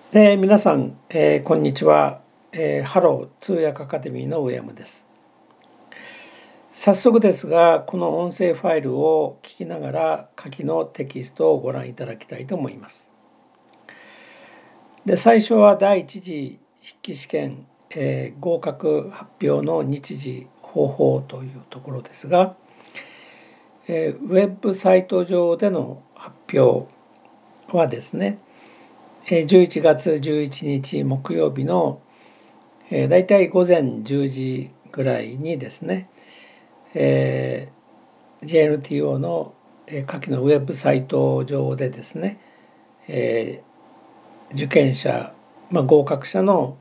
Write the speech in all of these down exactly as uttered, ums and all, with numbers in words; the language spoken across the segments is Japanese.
えー皆さん、えーこんにちは、えーハロー通訳アカデミーの上山です。早速ですが、この音声ファイルを聞きながら下記のテキストをご覧いただきたいと思います。で、最初は第一次筆記試験、えー合格発表の日時方法というところですが、えーウェブサイト上での発表はですね、えーじゅういちがつじゅういちにち木曜日のえー、だいたい午前じゅうじぐらいにですね、えー、ジェーエヌティーオー の下記のウェブサイト上でですね、えー、受験者、まあ、合格者の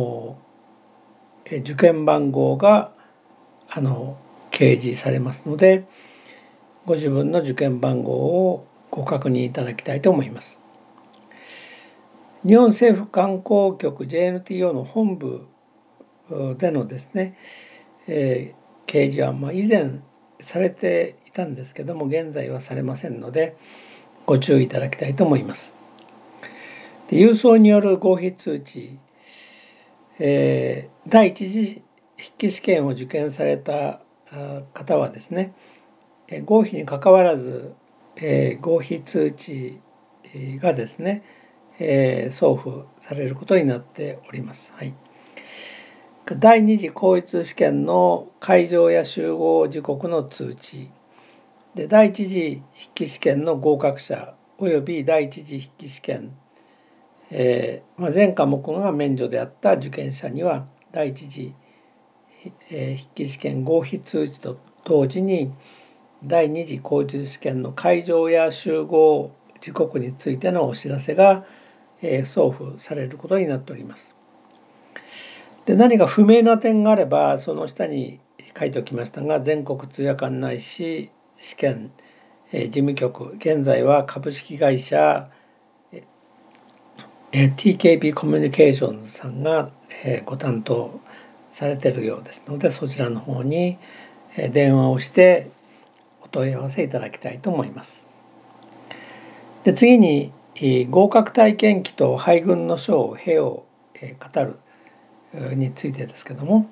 受験番号があの掲示されますので、ご自分の受験番号をご確認いただきたいと思います。日本政府観光局 ジェーエヌティーオー の本部でのですね、えー、掲示はまあ以前されていたんですけども、現在はされませんのでご注意いただきたいと思います。で、郵送による合否通知、えー、第一次筆記試験を受験された方はですね、合否にかかわらず、えー、合否通知がですね、えー、送付されることになっております。はい。第二次統一試験の会場や集合時刻の通知で、第一次筆記試験の合格者および第一次筆記試験、えーまあ、全科目が免除であった受験者には第一次、えー、筆記試験合否通知と同時に第二次口述試験の会場や集合時刻についてのお知らせが、えー、送付されることになっております。で、何か不明な点があればその下に書いておきましたが、全国通訳案内士試験事務局、現在は株式会社 ティーケービー コミュニケーションズさんがご担当されているようですので、そちらの方に電話をしてお問い合わせいただきたいと思います。で、次に合格体験記と配軍の書を兵を語るについてですけども、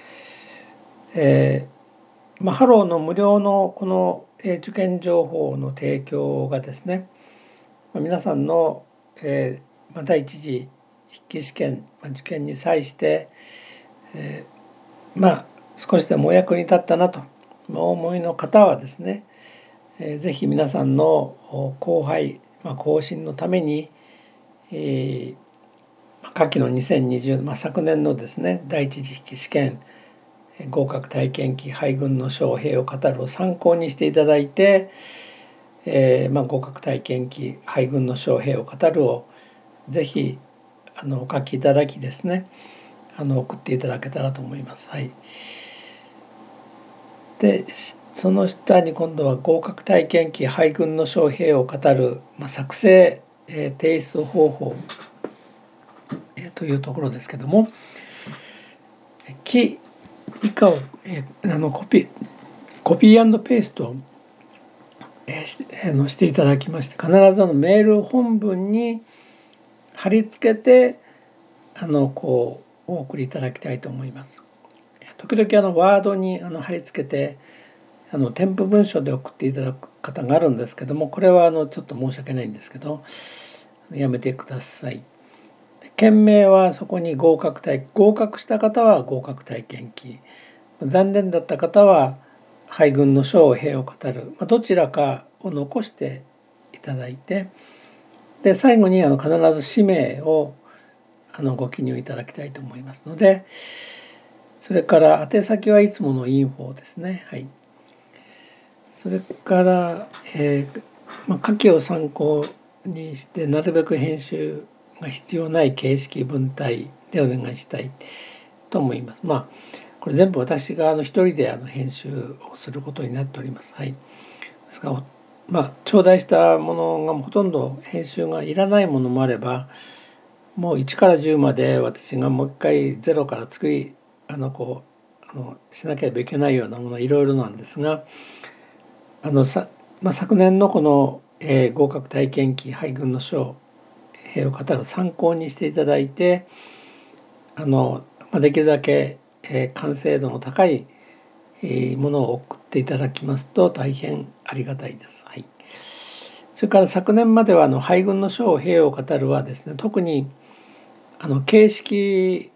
えーまあ、ハローの無料のこの受験情報の提供がですね、皆さんの、えー、第一次筆記試験、受験に際して、えー、まあ少しでもお役に立ったなとお思いの方はですね、えー、ぜひ皆さんの後輩、まあ、更新のために、えー、下記のにせんにじゅう、まあ、昨年のですね第一次筆記試験合格体験記配軍の書兵を語るを参考にしていただいて、えーまあ、合格体験記配軍の将兵を語るをぜひあのお書きいただきですね、あの送っていただけたらと思います。はい。で、その下に今度は合格体験記配軍の将兵を語る、まあ、作成、えー、提出方法、えー、というところですけども、記以下を、えー、あのコピーコピー&ペーストえしあのしていただきまして、必ずあのメール本文に貼り付けてあのこうお送りいただきたいと思います。時々あのワードにあの貼り付けてあの添付文書で送っていただく方があるんですけども、これはあのちょっと申し訳ないんですけどやめてください。件名はそこに合格体合格した方は合格体験記、残念だった方は配軍の書を兵を語る、まあ、どちらかを残していただいて、で最後にあの必ず氏名をあのご記入いただきたいと思いますので、それから宛先はいつものインフォですね。はい。それから、えーまあ、下記を参考にしてなるべく編集が必要ない形式文体でお願いしたいと思います。まあこれ全部私があの一人であの編集をすることになっております。はい。ですからまあ頂戴したものがほとんど編集がいらないものもあれば、もういちからじゅうまで私がもう一回ゼロから作りあのこうあのしなければいけないようなものいろいろなんですが、あのさ、まあ、昨年のこの、えー、合格体験記配軍の書平を語る参考にしていただいて、あのできるだけ完成度の高いものを送っていただきますと大変ありがたいです。はい、それから昨年まではあの敗軍の将平を語るはですね、特にあの形式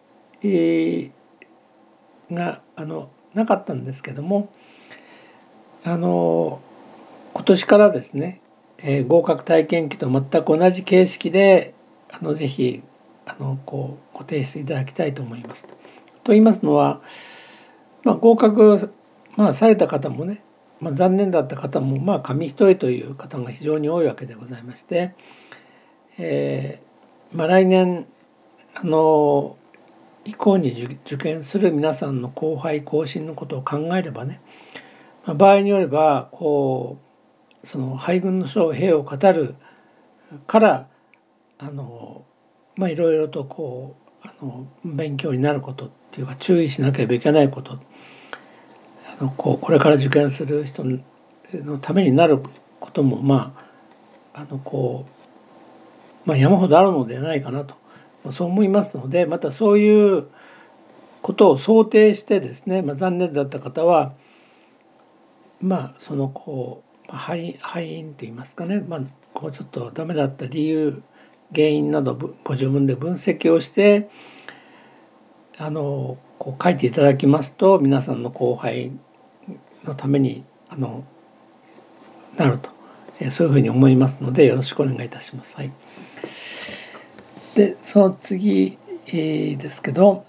があのなかったんですけども、あの今年からですね、えー、合格体験記と全く同じ形式であのぜひあのこうご提出いただきたいと思います。と言いますのは、まあ、合格、まあ、された方もね、まあ、残念だった方もまあ紙一重という方が非常に多いわけでございまして、えーまあ、来年あの以降に受験する皆さんの後輩後進のことを考えればね、まあ、場合によればこうその敗軍の将兵を語るからあのまあいろいろとこうあの勉強になることっていうか注意しなければいけないこと、あのこうこれから受験する人のためになることもまああのこう、まあ、山ほどあるのではないかなとそう思いますので、またそういうことを想定してですね、まあ、残念だった方はまあそのこう敗因といいますかね、まあ、こうちょっとダメだった理由原因などご自分で分析をしてあのこう書いていただきますと皆さんの後輩のためにあのなると、そういうふうに思いますのでよろしくお願いいたします。はい、でその次ですけど、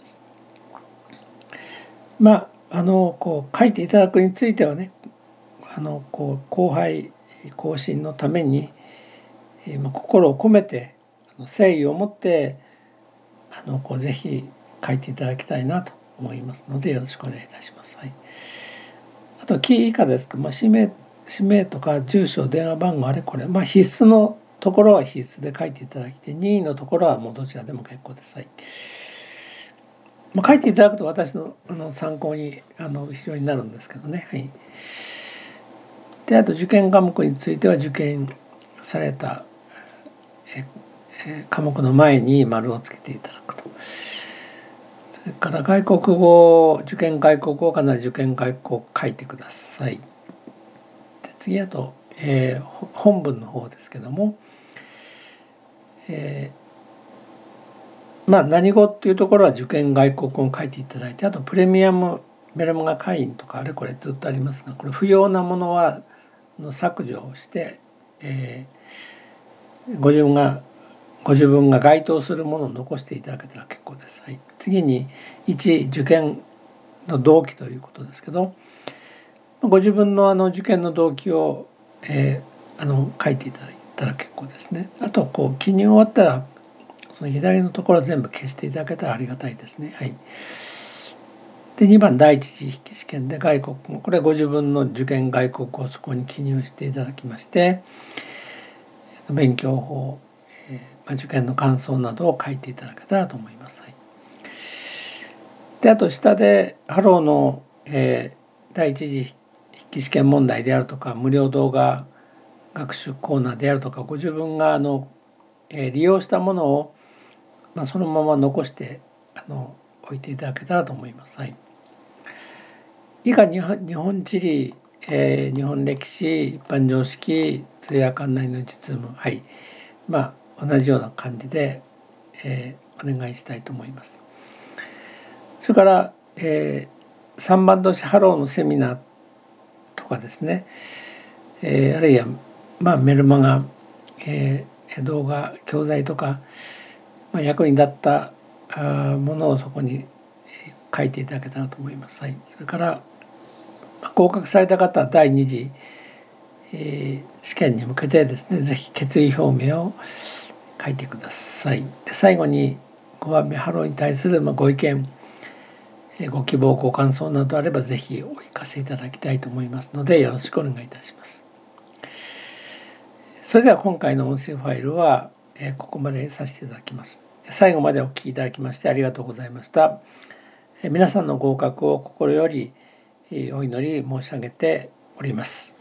まああのこう書いていただくについてはね、あのこう後輩後進のために、えー、心を込めて誠意を持ってあのこうぜひ書いていただきたいなと思いますのでよろしくお願いいたします。はい、あとキー以下ですか、まあ、氏名氏名とか住所電話番号あれこれ、まあ、必須のところは必須で書いていただいて、任意のところはもうどちらでも結構です。はい、まあ、書いていただくと私のあの参考にあの非常になるんですけどね。はい、であと受験科目については受験された科目の前に丸をつけていただくと。それから外国語受験外国語かなり受験外国語を書いてください。で次あと、えー、本文の方ですけども、えー、まあ何語っていうところは受験外国語を書いていただいて、あとプレミアムメルマガ会員とかあれこれずっとありますが、これ不要なものは削除をして、えー、ご自分がご自分が該当するものを残していただけたら結構です。はい、次にいち受験の動機ということですけど、ご自分のあの受験の動機を、えー、あの書いていただいたら結構ですね。あとこう記入終わったらその左のところ全部消していただけたらありがたいですね。はい、でにばん第一次筆記試験で外国語、これご自分の受験外国語をそこに記入していただきまして、勉強法、えー、受験の感想などを書いていただけたらと思います。はい、であと下でハローの、えー、第一次筆記試験問題であるとか無料動画学習コーナーであるとかご自分があの、えー、利用したものを、まあ、そのまま残してあの置いていただけたらと思います。はい、以下日本、日本地理、えー、日本歴史一般常識通訳案内の実務、はい、まあ同じような感じで、えー、お願いしたいと思います。それから、えー、さんばん同士ハローのセミナーとかですね、えー、あるいは、まあ、メルマガ、えー、動画教材とか、まあ、役に立ったものをそこに書いていただけたらと思います。はい、それから合格された方はだいに次、えー、試験に向けてですね、ぜひ決意表明を書いてください。で最後にごばんめハローに対するご意見ご希望ご感想などあればぜひお聞かせいただきたいと思いますのでよろしくお願いいたします。それでは今回の音声ファイルはここまでさせていただきます。最後までお聞きいただきましてありがとうございました。皆さんの合格を心よりお祈り申し上げております。